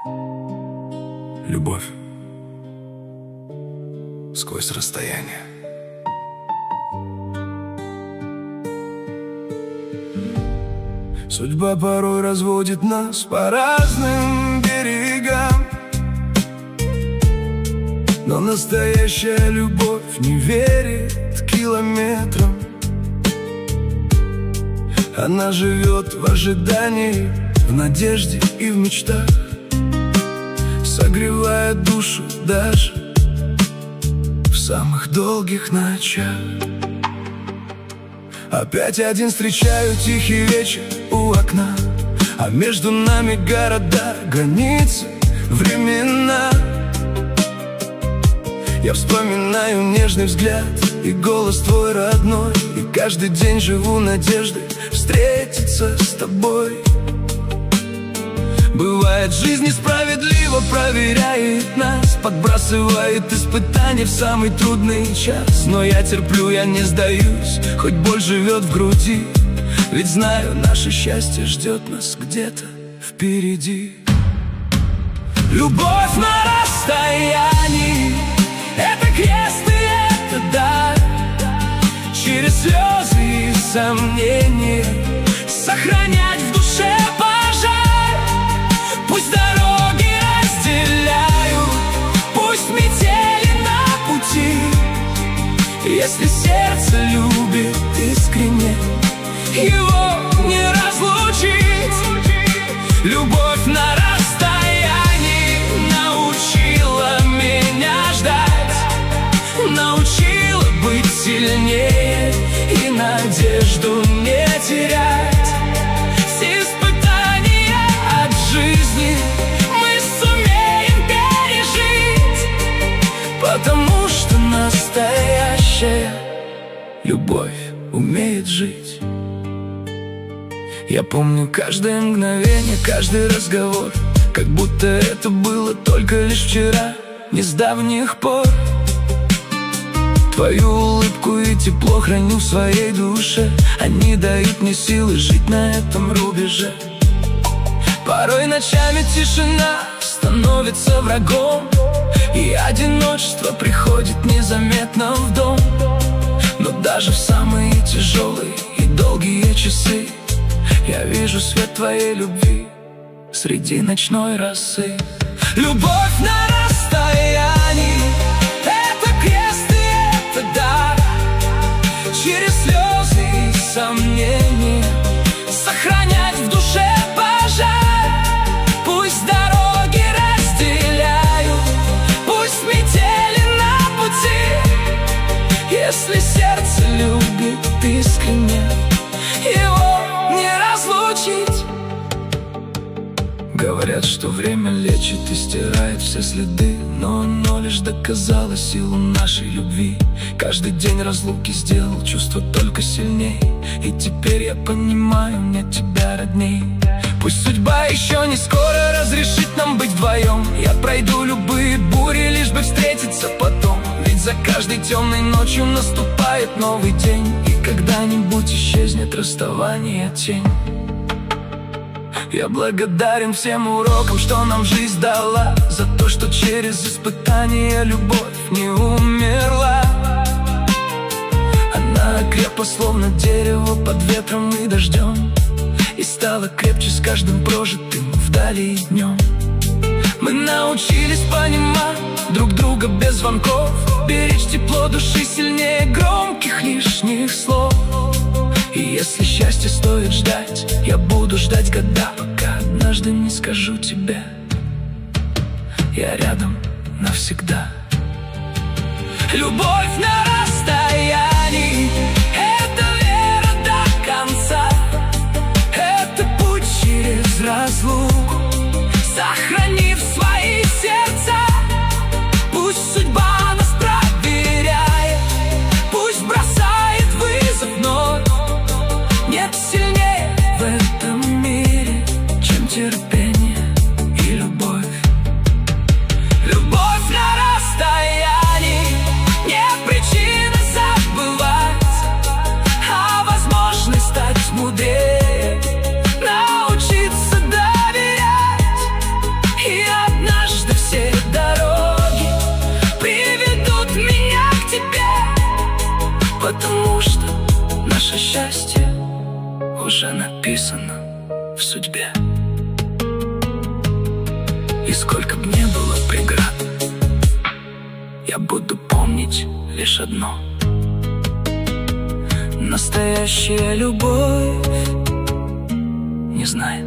Любовь сквозь расстояние. Судьба порой разводит нас по разным берегам, но настоящая любовь не верит километрам. Она живет в ожидании, в надежде и в мечтах, согревая душу даже в самых долгих ночах. Опять один встречаю тихий вечер у окна, а между нами города, границы, времена. Я вспоминаю нежный взгляд и голос твой родной, и каждый день живу надеждой встретиться с тобой. Бывает, жизнь несправедливо проверяет нас, подбрасывает испытания в самый трудный час. Но я терплю, я не сдаюсь, хоть боль живет в груди, ведь знаю, наше счастье ждет нас где-то впереди. Любовь на расстоянии — это крест и это дар. Через слезы и сомнения сохранять в душе пожар. Пусть дороги разделяют, пусть метели на пути, если сердце любит искренне, его не разлучить. Любовь на расстоянии научила меня ждать, научила быть сильнее и надежду не терять. Все испытания от жизни мы сумеем пережить, потому что настоящая любовь умеет жить. Я помню каждое мгновение, каждый разговор, как будто это было только лишь вчера, не с давних пор. Твою улыбку и тепло храню в своей душе, они дают мне силы жить на этом рубеже. Порой ночами тишина становится врагом, и одиночество приходит незаметно в дом. Но даже в самые тяжелые и долгие часы я вижу свет твоей любви среди ночной росы. Любовь на расстоянии — это крест и это дар. Через слезы и сомнения сохранять в душе пожар. Пусть дороги разделяют, пусть метели на пути, если сердце любит искренне, его не разлучить. Говорят, что время лечит и стирает все следы, но оно лишь доказало силу нашей любви. Каждый день разлуки сделал чувство только сильней, и теперь я понимаю, нет тебя родней. Пусть судьба еще не скоро разрешит нам быть вдвоем, я пройду любые бури, лишь бы встретиться потом. Ведь за каждой темной ночью наступает новый день, и когда-нибудь исчезнет расставание тень. Я благодарен всем урокам, что нам жизнь дала, за то, что через испытания любовь не умерла. Она окрепла, словно дерево под ветром и дождем, и стала крепче с каждым прожитым вдали днем. Мы научились понимать друг друга без звонков, беречь тепло души сильнее громких лишних слов. И если счастье стоит ждать, я буду ждать года, пока однажды не скажу тебе: я рядом навсегда. Любовь на расстоянии — это вера до конца, это путь через разлуку, сохранив свои сердца. Пусть судьба нас проверяет, пусть бросает вызов, но нет сильнее в этом мире, чем терпение и любовь. Любовь на расстоянии не причина забывать, а возможность стать мудрее, научиться доверять. И Потому что наше счастье уже написано в судьбе. И сколько б не было преград, я буду помнить лишь одно: настоящая любовь не знает